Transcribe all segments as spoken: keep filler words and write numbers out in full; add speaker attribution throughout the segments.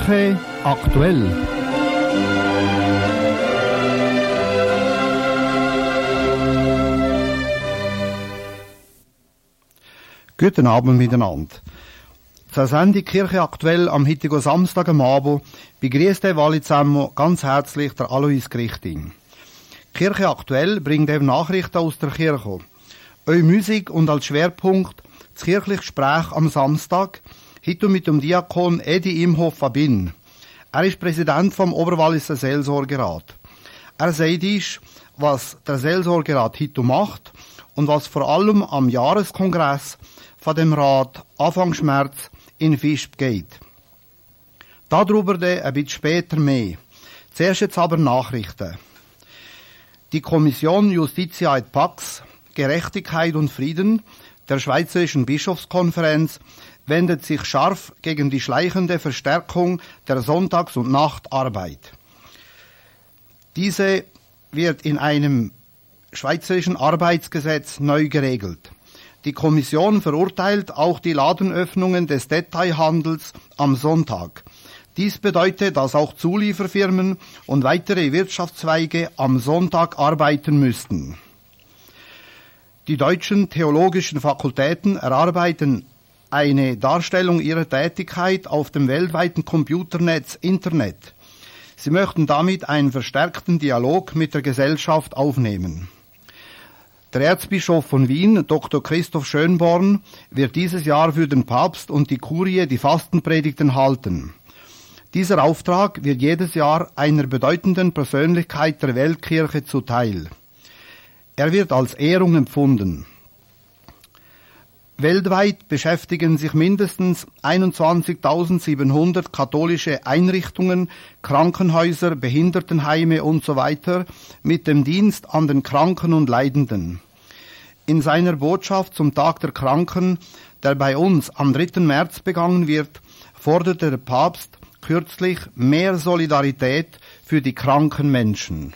Speaker 1: Kirche aktuell. Guten Abend miteinander. Zur Sendung Kirche aktuell am heutigen Samstag am Abend begrüßt euch alle zusammen ganz herzlich der Alois Grichting. Kirche aktuell bringt eben Nachrichten aus der Kirche. Eure Musik und als Schwerpunkt das kirchliche Gespräch am Samstag, heute mit dem Diakon Edi Imhoff Fabin. Er ist Präsident vom Oberwalliser Seelsorgerat. Er sagt uns, was der Seelsorgerat heute macht und was vor allem am Jahreskongress von dem Rat Anfang März in Visp geht. Darüber dann ein bisschen später mehr. Zuerst jetzt aber Nachrichten. Die Kommission Justitia et Pax, Gerechtigkeit und Frieden der Schweizerischen Bischofskonferenz wendet sich scharf gegen die schleichende Verstärkung der Sonntags- und Nachtarbeit. Diese wird in einem Schweizerischen Arbeitsgesetz neu geregelt. Die Kommission verurteilt auch die Ladenöffnungen des Detailhandels am Sonntag. Dies bedeutet, dass auch Zulieferfirmen und weitere Wirtschaftszweige am Sonntag arbeiten müssten. Die deutschen theologischen Fakultäten erarbeiten eine Darstellung ihrer Tätigkeit auf dem weltweiten Computernetz Internet. Sie möchten damit einen verstärkten Dialog mit der Gesellschaft aufnehmen. Der Erzbischof von Wien, Doktor Christoph Schönborn, wird dieses Jahr für den Papst und die Kurie die Fastenpredigten halten. Dieser Auftrag wird jedes Jahr einer bedeutenden Persönlichkeit der Weltkirche zuteil. Er wird als Ehrung empfunden. Weltweit beschäftigen sich mindestens einundzwanzigtausendsiebenhundert katholische Einrichtungen, Krankenhäuser, Behindertenheime usw. mit dem Dienst an den Kranken und Leidenden. In seiner Botschaft zum Tag der Kranken, der bei uns am dritten März begangen wird, forderte der Papst kürzlich mehr Solidarität für die kranken Menschen.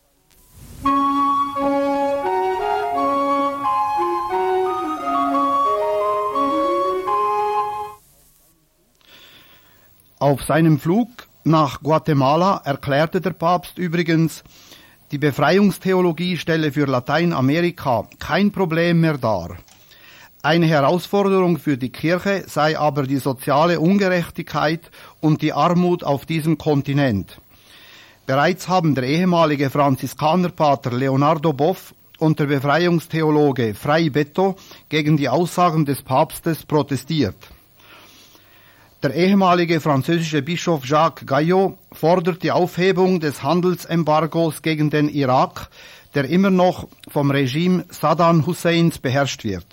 Speaker 1: Auf seinem Flug nach Guatemala erklärte der Papst übrigens, die Befreiungstheologie stelle für Lateinamerika kein Problem mehr dar. Eine Herausforderung für die Kirche sei aber die soziale Ungerechtigkeit und die Armut auf diesem Kontinent. Bereits haben der ehemalige Franziskanerpater Leonardo Boff und der Befreiungstheologe Fray Beto gegen die Aussagen des Papstes protestiert. Der ehemalige französische Bischof Jacques Gayot fordert die Aufhebung des Handelsembargos gegen den Irak, der immer noch vom Regime Saddam Husseins beherrscht wird.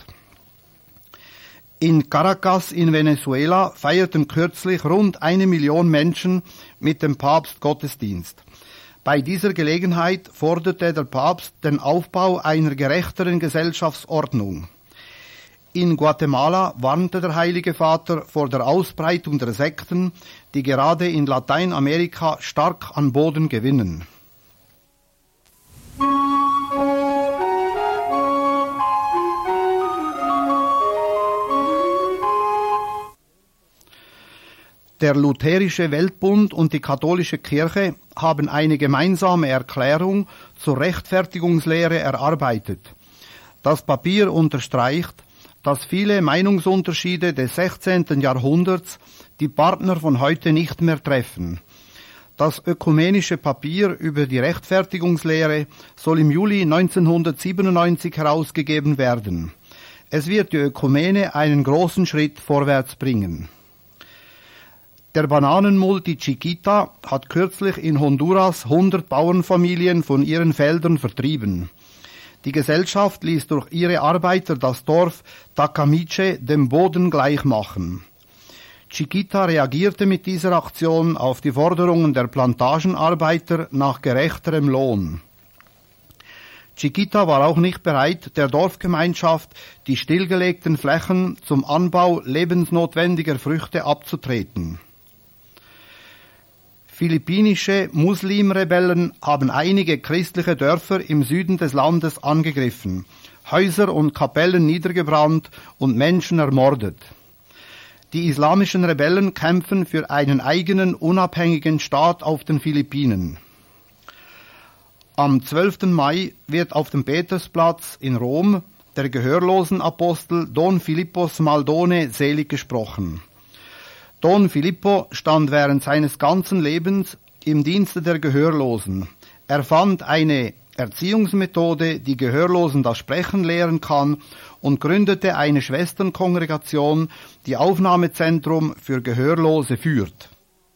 Speaker 1: In Caracas in Venezuela feierten kürzlich rund eine Million Menschen mit dem Papst Gottesdienst. Bei dieser Gelegenheit forderte der Papst den Aufbau einer gerechteren Gesellschaftsordnung. In Guatemala warnte der Heilige Vater vor der Ausbreitung der Sekten, die gerade in Lateinamerika stark an Boden gewinnen. Der Lutherische Weltbund und die katholische Kirche haben eine gemeinsame Erklärung zur Rechtfertigungslehre erarbeitet. Das Papier unterstreicht, dass viele Meinungsunterschiede des sechzehnten Jahrhunderts die Partner von heute nicht mehr treffen. Das ökumenische Papier über die Rechtfertigungslehre soll im Juli neunzehnhundertsiebenundneunzig herausgegeben werden. Es wird die Ökumene einen großen Schritt vorwärts bringen. Der Bananenmulti Chiquita hat kürzlich in Honduras hundert Bauernfamilien von ihren Feldern vertrieben. Die Gesellschaft ließ durch ihre Arbeiter das Dorf Tacamiche dem Boden gleichmachen. Chiquita reagierte mit dieser Aktion auf die Forderungen der Plantagenarbeiter nach gerechterem Lohn. Chiquita war auch nicht bereit, der Dorfgemeinschaft die stillgelegten Flächen zum Anbau lebensnotwendiger Früchte abzutreten. Philippinische Muslimrebellen haben einige christliche Dörfer im Süden des Landes angegriffen, Häuser und Kapellen niedergebrannt und Menschen ermordet. Die islamischen Rebellen kämpfen für einen eigenen, unabhängigen Staat auf den Philippinen. Am zwölften Mai wird auf dem Petersplatz in Rom der Gehörlosenapostel Don Filippo Smaldone selig gesprochen. Don Filippo stand während seines ganzen Lebens im Dienste der Gehörlosen. Er fand eine Erziehungsmethode, die Gehörlosen das Sprechen lehren kann, und gründete eine Schwesternkongregation, die Aufnahmezentrum für Gehörlose führt.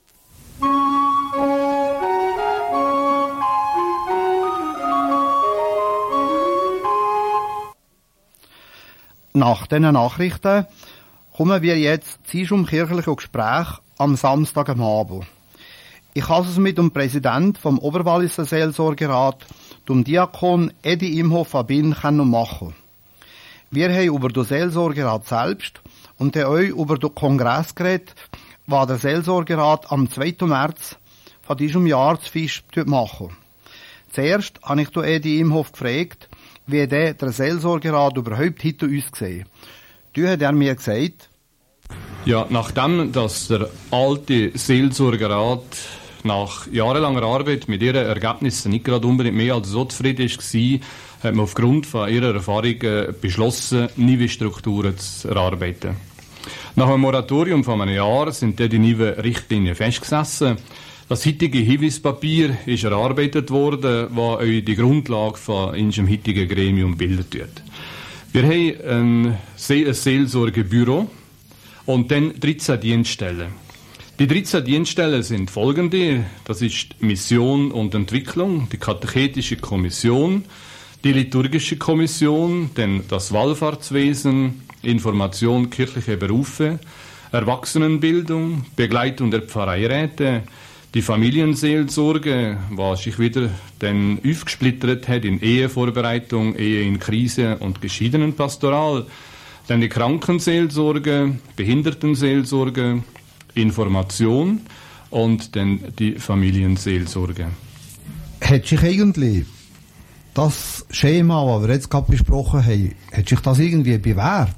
Speaker 1: Nach diesen Nachrichten kommen wir jetzt zum kirchlichen Gespräch am Samstag am Abend. Ich habe es mit dem Präsidenten vom Oberwalliser Seelsorgerat, dem Diakon Edi Imhoff Abin, machen. Wir haben über den Seelsorgerat selbst und auch über den Kongress geredet, was der Seelsorgerat am zweiten März von diesem Jahr zu Fisch machen. Zuerst habe ich Edi Imhoff gefragt, wie der, der Seelsorgerat überhaupt hinter uns sieht. Da hat er mir gesagt:
Speaker 2: Ja, nachdem dass der alte Seelsorgerat nach jahrelanger Arbeit mit ihren Ergebnissen nicht gerade unbedingt mehr als so zufrieden war, hat man aufgrund von ihrer Erfahrungen beschlossen, neue Strukturen zu erarbeiten. Nach einem Moratorium von einem Jahr sind dann die neuen Richtlinien festgesessen. Das heutige Hinweispapier ist erarbeitet worden, das auch die Grundlage von unserem heutigen Gremium bildet wird. Wir haben ein Seelsorgebüro und dann dreizehn Dienststellen. Die dreizehn Dienststellen sind folgende: Das ist Mission und Entwicklung, die katechetische Kommission, die liturgische Kommission, dann das Wallfahrtswesen, Information kirchliche Berufe, Erwachsenenbildung, Begleitung der Pfarreiräte, die Familienseelsorge, was sich wieder dann aufgesplittert hat in Ehevorbereitung, Ehe in Krise und Geschiedenenpastoral, dann die Krankenseelsorge, Behindertenseelsorge, Information und dann die Familienseelsorge.
Speaker 3: Hat sich eigentlich das Schema, das wir jetzt gerade besprochen haben, hat sich das irgendwie bewährt?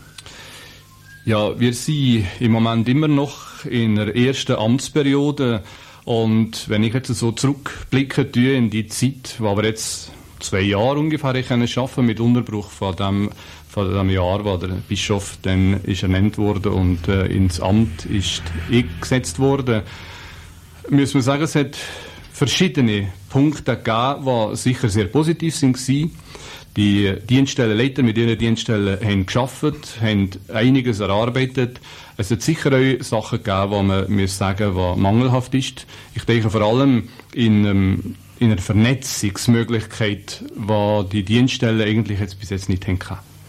Speaker 2: Ja, wir sind im Moment immer noch in der ersten Amtsperiode, und wenn ich jetzt so zurückblicke in die Zeit, wo wir jetzt zwei Jahre ungefähr können schaffen mit Unterbruch von dem, von dem Jahr, wo der Bischof dann ist ernannt wurde und äh, ins Amt ist eingesetzt worden, müssen wir sagen, es hat verschiedene Punkte gegeben, die sicher sehr positiv sind. Die Dienststellenleiter mit ihren Dienststellen haben gearbeitet, haben einiges erarbeitet. Es hat sicher auch Sachen gegeben, die man muss sagen, die mangelhaft ist. Ich denke vor allem in, ähm, in einer Vernetzungsmöglichkeit, die die Dienststellen eigentlich jetzt bis jetzt nicht haben.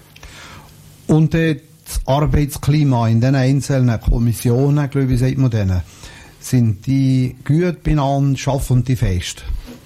Speaker 3: Und äh, das Arbeitsklima in den einzelnen Kommissionen, glaube ich, sagt man denen, sind die gut beieinander, schaffen die fest?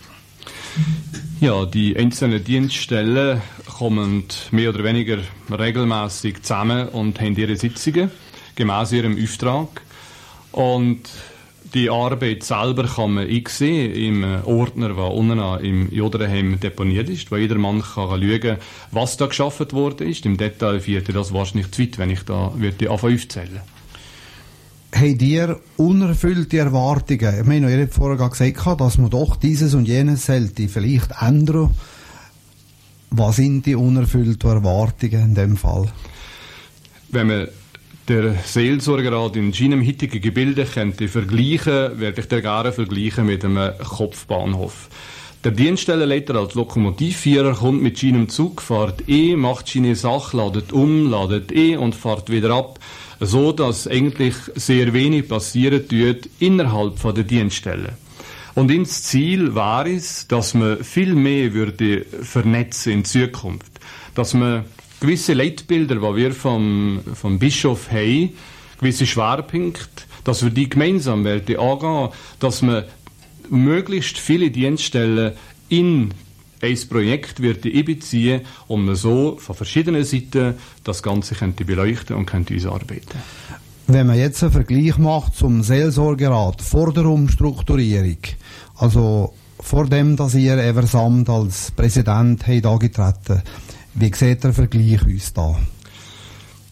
Speaker 2: Ja, die einzelnen Dienststellen kommen mehr oder weniger regelmäßig zusammen und haben ihre Sitzungen gemäß ihrem Auftrag. Und die Arbeit selber kann man einsehen im Ordner, der unten im Joderheim deponiert ist, wo jeder Mann kann schauen, was da geschaffen worden ist. Im Detail führt das wahrscheinlich zu weit, wenn ich da würde anfangen aufzählen.
Speaker 3: Habt ihr unerfüllte Erwartungen? Ich meine, ihr habt vorher gesagt, dass man doch dieses und jenes sollte vielleicht ändern. Was sind die unerfüllten Erwartungen in dem Fall?
Speaker 2: Wenn man der Seelsorgerat in seinem heutigen Gebilde könnte vergleichen, werde ich den gerne vergleichen mit einem Kopfbahnhof. Der Dienststellenleiter als Lokomotivführer kommt mit seinem Zug, fährt eh, macht seine Sache, ladet um, ladet eh und fährt wieder ab, so dass eigentlich sehr wenig passieren tut innerhalb von der Dienststelle. Und ins Ziel war es, dass man viel mehr würde vernetzen in Zukunft, dass man gewisse Leitbilder, die wir vom, vom Bischof haben, gewisse Schwerpunkte, dass wir die gemeinsam werden angehen, dass man möglichst viele Dienststellen in ein Projekt wird einbeziehen, um so von verschiedenen Seiten das Ganze könnte beleuchten und könnte ausarbeiten.
Speaker 3: Wenn man jetzt einen Vergleich macht zum Seelsorgerat vor der Umstrukturierung, also vor dem, dass ihr Eversamt als Präsident habt angetreten, wie sieht der Vergleich uns da?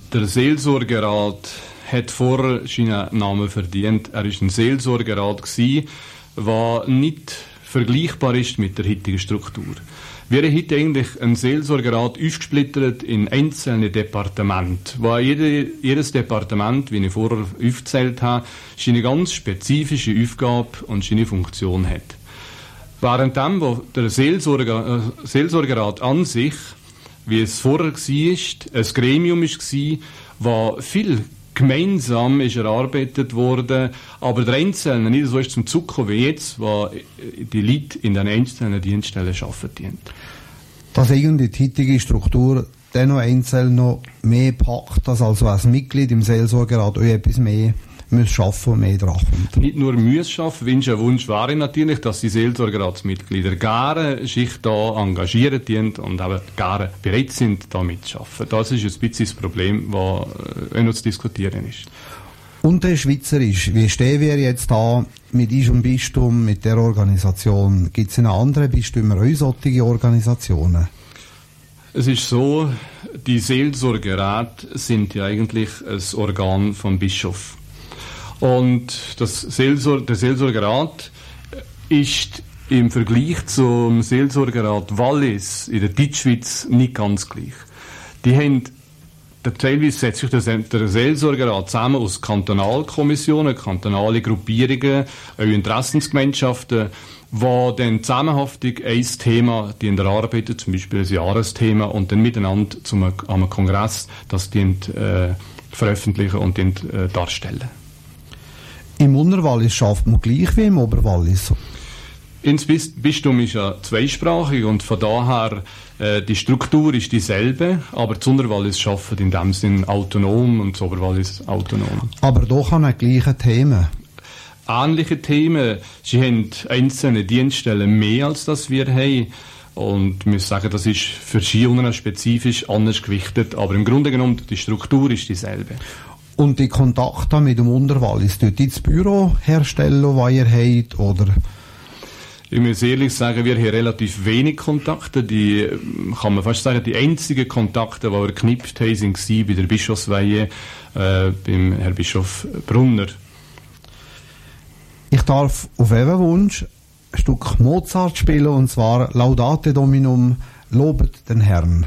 Speaker 2: der Seelsorgerat hat vorher seinen Namen verdient. Er war ein Seelsorgerat, der nicht vergleichbar ist mit der heutigen Struktur. Wir haben heute eigentlich einen Seelsorgerat aufgesplittert in einzelne Departemente, wo jede, jedes Departement, wie ich vorher aufgezählt habe, seine ganz spezifische Aufgabe und seine Funktion hat. Währenddem, wo der Seelsorger, äh, Seelsorgerat an sich, wie es vorher war, ein Gremium war, das viel gemeinsam ist erarbeitet worden, aber der Einzelne nicht so ist zum Zug gekommen wie jetzt, wo die Leute in den einzelnen Dienststellen arbeiten.
Speaker 3: Dass irgendwie die heutige Struktur dennoch einzeln noch mehr packt, dass also als Mitglied im Seelsorgerat auch etwas mehr muss arbeiten und mehr dran kommt.
Speaker 2: Nicht nur muss arbeiten, Wunsch und Wunsch wäre natürlich, dass die Seelsorgeratsmitglieder gerne sich da engagieren und eben gerne bereit sind, da mitzuarbeiten. Das ist ein bisschen das Problem, das äh, noch zu diskutieren ist.
Speaker 3: Und der Schweizerisch, wie stehen wir jetzt da mit unserem Bistum, mit der Organisation? Gibt es in anderen Bistümern auch solche Organisationen?
Speaker 2: Es ist so, die Seelsorgeräte sind ja eigentlich ein Organ vom Bischof. Und das Seelsor- der Seelsorgerat ist im Vergleich zum Seelsorgerat Wallis in der Deutschschweiz nicht ganz gleich. Die haben, der teilweise setzt sich der, der Seelsorgerat zusammen aus Kantonalkommissionen, kantonale Gruppierungen, auch Interessensgemeinschaften, wo dann zusammenhaftig ein Thema, die erarbeiten, zum Beispiel ein Jahresthema, und dann miteinander zum, an einem Kongress das die, äh, veröffentlichen und die, äh, darstellen.
Speaker 3: Im Unterwallis schafft man gleich wie im Oberwallis?
Speaker 2: Ins Bistum ist ja zweisprachig und von daher äh, die Struktur ist dieselbe, aber das Unterwallis schafft in dem Sinn autonom und das Oberwallis autonom.
Speaker 3: Aber doch an den gleichen Themen?
Speaker 2: Ähnliche Themen. Sie haben einzelne Dienststellen mehr als das wir haben. Und ich muss sagen, das ist für Skiunternehmen spezifisch anders gewichtet, aber im Grunde genommen die Struktur ist dieselbe.
Speaker 3: Und die Kontakte mit dem Unterwallis, dort das Büro herstellen, das ihr habt, oder?
Speaker 2: Ich muss ehrlich sagen, wir haben relativ wenig Kontakte. Die, kann man fast sagen, die einzigen Kontakte, die wir geknüpft haben, waren bei der Bischofsweihe, äh, beim Herrn Bischof Brunner.
Speaker 3: Ich darf auf Ihren Wunsch ein Stück Mozart spielen, und zwar Laudate Dominum, lobet den Herrn.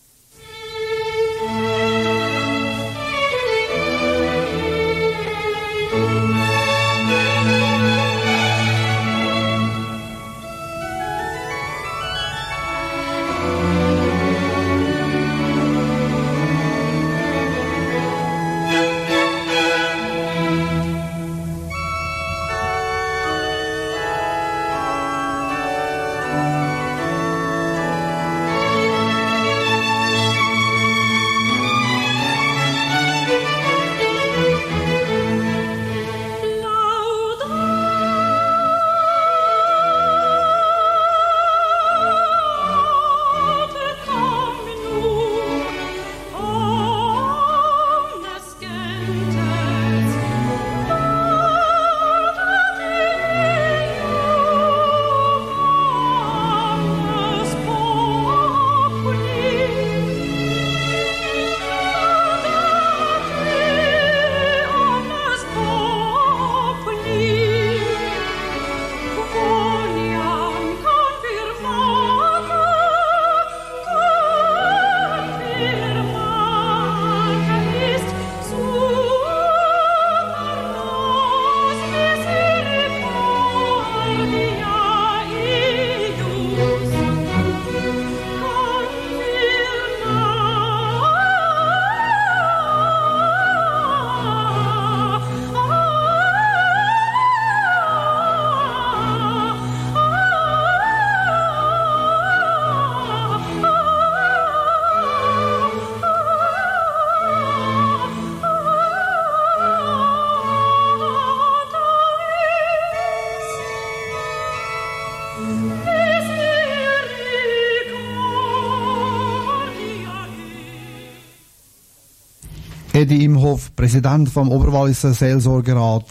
Speaker 3: Edi Imhoff, Präsident vom Oberwalliser Seelsorgerat.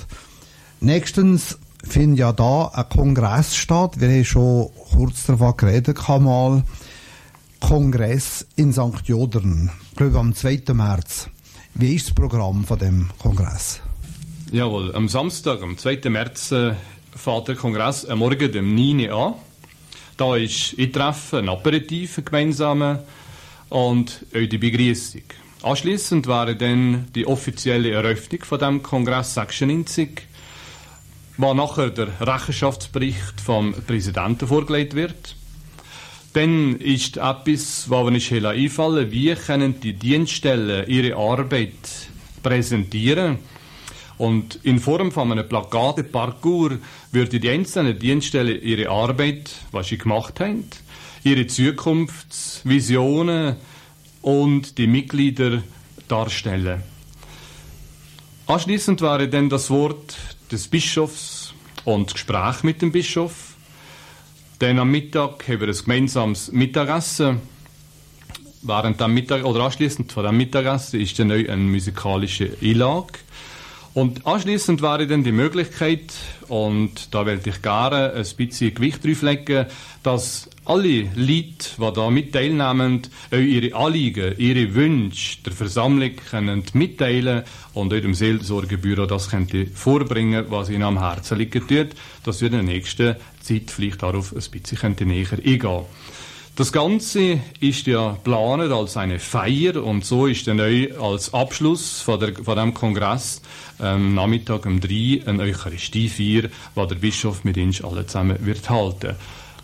Speaker 3: Nächstens findet ja da ein Kongress statt. Wir haben schon kurz davon geredet, mal. Kongress in Sankt Jodern, ich glaube am zweiten März. Wie ist das Programm von dem Kongress?
Speaker 2: Jawohl, am Samstag, am zweiten März, äh, fährt der Kongress am Morgen um neun Uhr an. Da ist ein Treffen, ein Aperitif, ein gemeinsamer und auch die Begrüßung. Anschliessend wäre dann die offizielle Eröffnung von dem Kongress sechsundneunzig, wo nachher der Rechenschaftsbericht vom Präsidenten vorgelegt wird. Dann ist etwas, was mir nicht einfallen, wie können die Dienststellen ihre Arbeit präsentieren. Und in Form von einem Plakate-Parcours würden die einzelnen Dienststellen ihre Arbeit, was sie gemacht haben, ihre Zukunftsvisionen und die Mitglieder darstellen. Anschließend wäre dann das Wort des Bischofs und das Gespräch mit dem Bischof. Dann am Mittag haben wir ein gemeinsames Mittagessen. Während dem Mittag, oder anschließend von dem Mittagessen ist dann eine musikalische Einlage. Und anschliessend wäre dann die Möglichkeit, und da wollte ich gerne ein bisschen Gewicht drauflegen, dass alle Leute, die da mit teilnehmen, auch ihre Anliegen, ihre Wünsche der Versammlung können mitteilen und auch dem Seelsorgebüro das könnte vorbringen, was ihnen am Herzen liegt, dass wir in der nächsten Zeit vielleicht darauf ein bisschen näher eingehen können. Das Ganze ist ja geplant als eine Feier und so ist dann auch als Abschluss von, der, von dem Kongress am Nachmittag um drei eine Eucharistiefeier, die der Bischof mit uns alle zusammen wird halten.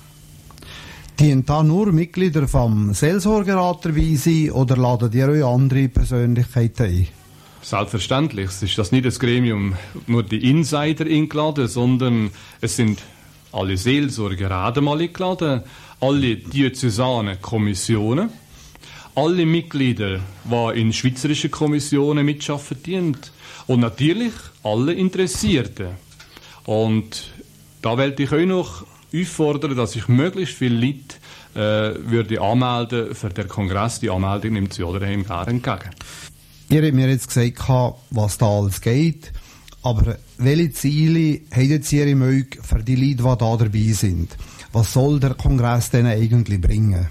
Speaker 3: Dienen da nur Mitglieder vom Seelsorgerat dabei sein oder laden ihr euch andere Persönlichkeiten ein?
Speaker 2: Selbstverständlich. Es ist das nicht das Gremium, nur die Insider eingeladen, sondern es sind alle Seelsorgeräte mal eingeladen, alle diözesanen Kommissionen, alle Mitglieder, die in schweizerischen Kommissionen mitarbeiten und natürlich alle Interessierten. Und da wollte ich euch noch auffordern, dass ich möglichst viele Leute äh, würde anmelden für den Kongress. Die Anmeldung nimmt sie oder ihm gerne entgegen.
Speaker 3: Ihr habt mir jetzt gesagt, was da alles geht, aber welche Ziele haben jetzt ihr im Auge für die Leute, die da dabei sind? Was soll der Kongress denn eigentlich bringen?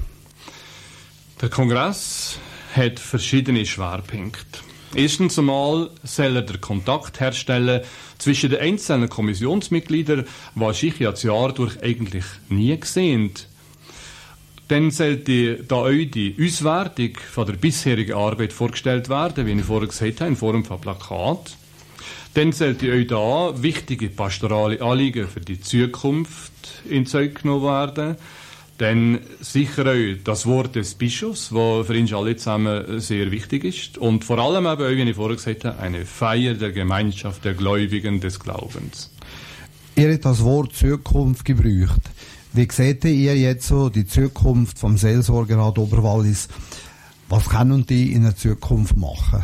Speaker 2: Der Kongress hat verschiedene Schwerpunkte. Erstens einmal soll er den Kontakt herstellen zwischen den einzelnen Kommissionsmitgliedern, die ich ja das Jahr durch eigentlich nie gesehen. Dann sollte da auch die Auswertung von der bisherigen Arbeit vorgestellt werden, wie ich vorher gesagt habe, in Form von Plakat. Dann sollte euch da wichtige pastorale Anliegen für die Zukunft in Zeug genommen werden. Dann sicher auch das Wort des Bischofs, das für uns alle zusammen sehr wichtig ist. Und vor allem eben auch, wie ich vorher gesagt habe, eine Feier der Gemeinschaft der Gläubigen des Glaubens.
Speaker 3: Ihr habt das Wort Zukunft gebraucht. Wie seht ihr jetzt so die Zukunft vom Seelsorgerat Oberwallis? Was können die in der Zukunft machen?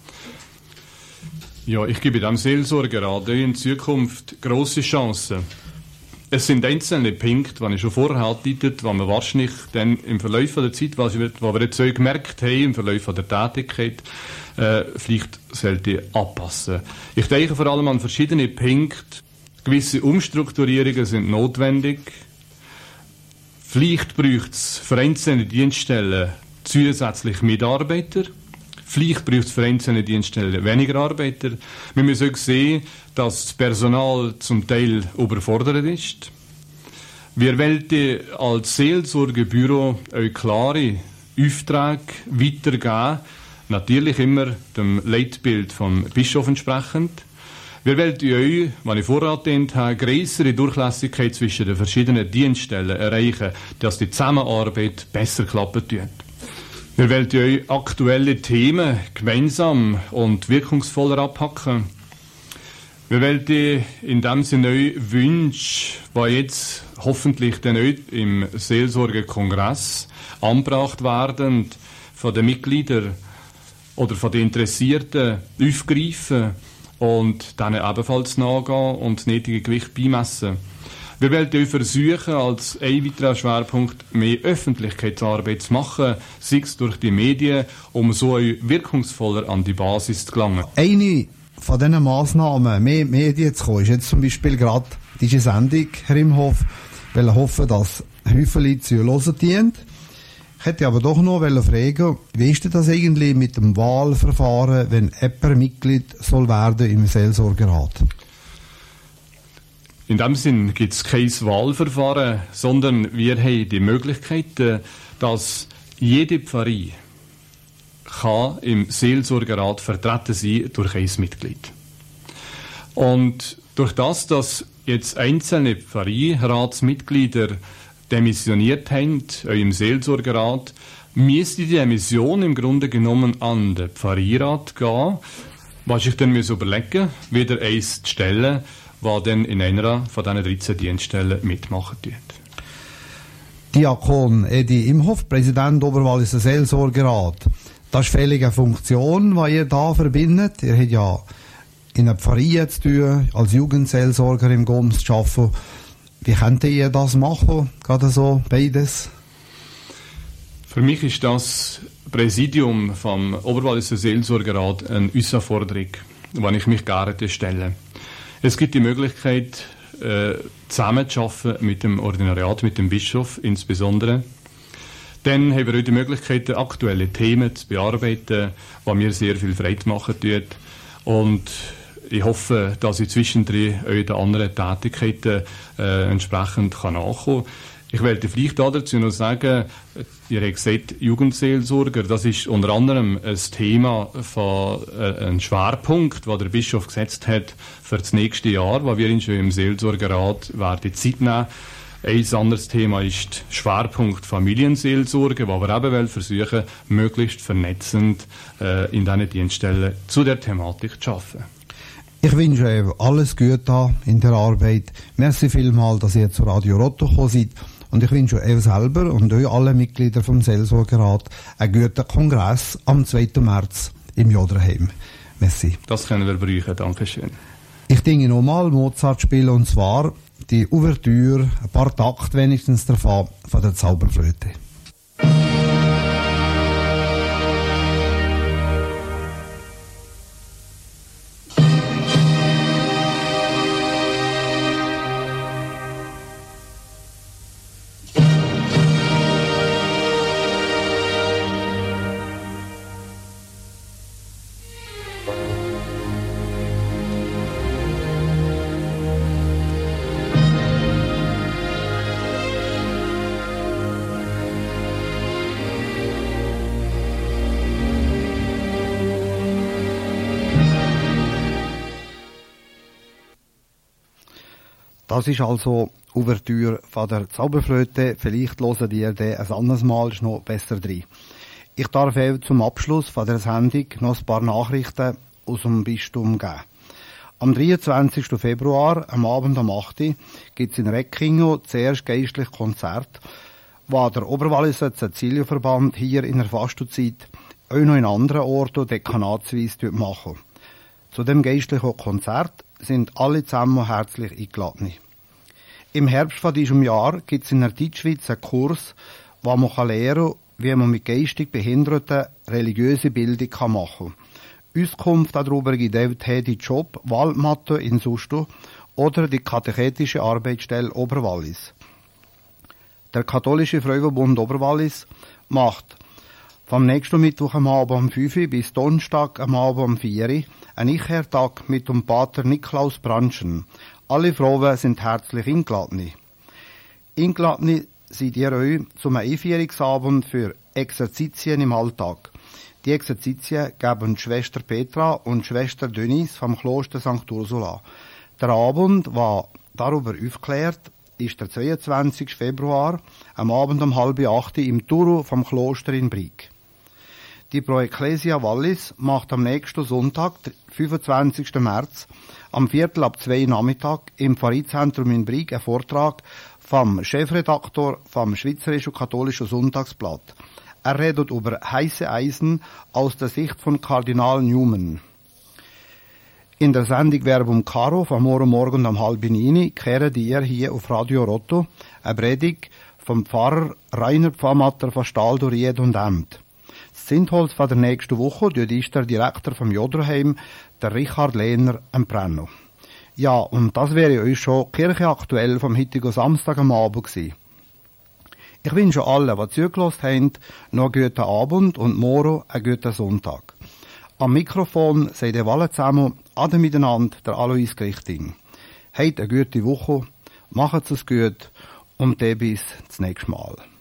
Speaker 2: Ja, ich gebe dem Seelsorgerat in Zukunft grosse Chancen. Es sind einzelne Punkte, die ich schon vorher angedeutet habe, die man wahrscheinlich dann im Verlauf der Zeit, was wir jetzt so gemerkt haben, im Verlauf der Tätigkeit, äh, vielleicht sollte anpassen. Ich denke vor allem an verschiedene Punkte. Gewisse Umstrukturierungen sind notwendig. Vielleicht braucht es für einzelne Dienststellen zusätzlich Mitarbeiter. Vielleicht braucht es für einzelne Dienststellen weniger Arbeiter. Wir müssen auch sehen, dass das Personal zum Teil überfordert ist. Wir wollten als Seelsorgebüro euch klare Aufträge weitergeben, natürlich immer dem Leitbild vom Bischof entsprechend. Wir wollten euch, was ich vorher erwähnt habe, grössere Durchlässigkeit zwischen den verschiedenen Dienststellen erreichen, dass die Zusammenarbeit besser klappen tut. Wir wollten euch aktuelle Themen gemeinsam und wirkungsvoller abhacken. Wir wollten in dem Sinne euch Wünsche, die jetzt hoffentlich dann euch im Seelsorgekongress angebracht werden, von den Mitgliedern oder von den Interessierten aufgreifen und dann ebenfalls nachgehen und das nötige Gewicht beimessen. Wir wollen euch versuchen, als ein weiterer Schwerpunkt mehr Öffentlichkeitsarbeit zu machen, sei es durch die Medien, um so wirkungsvoller an die Basis zu gelangen.
Speaker 3: Eine von diesen Massnahmen, mehr Medien zu kommen, ist jetzt zum Beispiel gerade diese Sendung, Herr Imhoff, weil ich hoffe, dass Häufchen zu hören dient. Ich hätte aber doch noch fragen, wie ist denn das eigentlich mit dem Wahlverfahren, wenn jemand Mitglied soll werden im Seelsorgerat?
Speaker 2: In dem Sinn gibt es kein Wahlverfahren, sondern wir haben die Möglichkeit, dass jede Pfarrei kann im Seelsorgerat vertreten sein durch ein Mitglied. Und durch das, dass jetzt einzelne Pfarreiratsmitglieder demissioniert haben, auch im Seelsorgerat, müsste die Demission im Grunde genommen an den Pfarreirat gehen, was ich dann mir überlegen, wieder eins zu stellen, was dann in einer von diesen dreizehn Dienststellen mitmachen wird.
Speaker 3: Diakon Edi Imhoff, Präsident Oberwalliser Seelsorgerat. Das ist völlig eine Funktion, die ihr da verbindet. Ihr habt ja in einer Pfarrei zu tun, als Jugendseelsorger im Goms zu arbeiten. Wie könnt ihr das machen? Gerade so, beides?
Speaker 2: Für mich ist das Präsidium vom Oberwalliser Seelsorgerat eine Herausforderung, die ich mich gerne stelle. Es gibt die Möglichkeit, äh, zusammenzuarbeiten mit dem Ordinariat, mit dem Bischof insbesondere. Dann haben wir auch die Möglichkeit, aktuelle Themen zu bearbeiten, was mir sehr viel Freude machen tut. Und ich hoffe, dass ich zwischendrin auch den anderen Tätigkeiten äh, entsprechend kann nachkommen kann. Ich werde vielleicht dazu noch sagen, ihr habt gesagt, Jugendseelsorger, das ist unter anderem ein Thema, von, äh, ein Schwerpunkt, den der Bischof gesetzt hat für das nächste Jahr, wo wir ihn schon im Seelsorgerat werden Zeit nehmen. Ein anderes Thema ist der Schwerpunkt Familienseelsorge, wo wir eben versuchen, möglichst vernetzend äh, in diesen Dienststellen zu der Thematik zu arbeiten.
Speaker 3: Ich wünsche euch alles Gute in der Arbeit. Merci vielmals, dass ihr zu Radio Rotto gekommen seid. Und ich wünsche euch selber und euch alle Mitglieder vom Seelsorgerat einen guten Kongress am zweiten März im Joderheim. Merci.
Speaker 2: Das können wir brauchen. Dankeschön.
Speaker 3: Ich dinge nochmal Mozart spielen, und zwar die Ouvertüre, ein paar Takte wenigstens davon, von der Zauberflöte. Das ist also Ouvertüre von der Zauberflöte. Vielleicht hören ihr den ein anderes Mal, ist noch besser drin. Ich darf euch zum Abschluss von der Sendung noch ein paar Nachrichten aus dem Bistum geben. Am dreiundzwanzigsten Februar, am Abend um acht Uhr, gibt es in Reckingo zuerst geistliches Konzert, das der Oberwalliser Cäcilienverband hier in der Fastenzeit auch noch in anderen Orten dekanatsweise machen. Zu dem geistlichen Konzert sind alle zusammen herzlich eingeladen. Im Herbst von diesem Jahr gibt es in der Deutschschweiz einen Kurs, wo man lernen kann, wie man mit geistig Behinderten religiöse Bildung machen kann. Auskunft darüber gibt David Hedi Job, Waldmatte in Susto oder die katechetische Arbeitsstelle Oberwallis. Der katholische Frauenbund Oberwallis macht vom nächsten Mittwoch am Abend um fünf Uhr bis Donnerstag am Abend um vier Uhr ein Einkehrtag mit dem Pater Niklaus Branschen. Alle Frauen sind herzlich eingeladen. Eingeladen seid ihr euch zum Einführungsabend für Exerzitien im Alltag. Die Exerzitien geben Schwester Petra und Schwester Denise vom Kloster Sankt Ursula. Der Abend, der darüber aufklärt, ist der zweiundzwanzigsten Februar, am Abend um halb acht im Turo vom Kloster in Brig. Die Pro Ecclesia Wallis macht am nächsten Sonntag, fünfundzwanzigsten März, am Viertel ab zwei Nachmittag im Pfarreizentrum in Brig einen Vortrag vom Chefredaktor vom Schweizerischen Katholischen Sonntagsblatt. Er redet über heiße Eisen aus der Sicht von Kardinal Newman. In der Sendung Verbum Caro vom Morgen Morgen um halb neun kehren ihr hier auf Radio Rotto eine Predigt vom Pfarrer Rainer Pfarrmatter von Staldoried und Emt. Das Zündholz von der nächsten Woche ist der Direktor vom Joderheim, der Richard Lehner, am Brenno. Ja, und das wäre euch schon Kirche aktuell vom heutigen Samstag am Abend gewesen.
Speaker 1: Ich wünsche allen, die zugelassen haben, noch einen guten Abend und morgen einen guten Sonntag. Am Mikrofon seid ihr alle zusammen, alle miteinander, der Alois Grichting. Habt eine gute Woche, macht es gut und dann bis zum nächsten Mal.